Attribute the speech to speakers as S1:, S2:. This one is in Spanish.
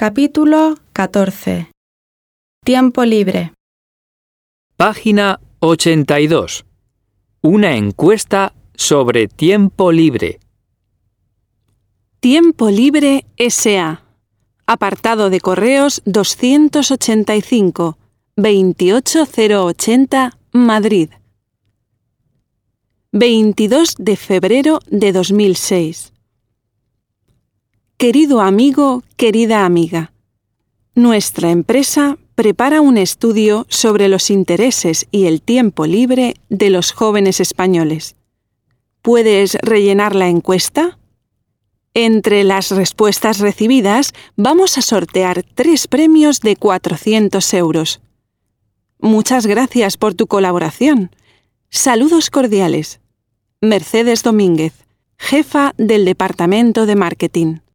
S1: Capítulo 14. Tiempo libre.
S2: Página 82. Una encuesta sobre tiempo libre.
S3: Tiempo Libre S.A. Apartado de correos 285 28080 Madrid. 22 de febrero de 2006. Querido amigo, querida amiga, nuestra empresa prepara un estudio sobre los intereses y el tiempo libre de los jóvenes españoles. ¿Puedes rellenar la encuesta? Entre las respuestas recibidas, vamos a sortear 3 premios de 400 euros. Muchas gracias por tu colaboración. Saludos cordiales. Mercedes Domínguez, jefa del Departamento de Marketing.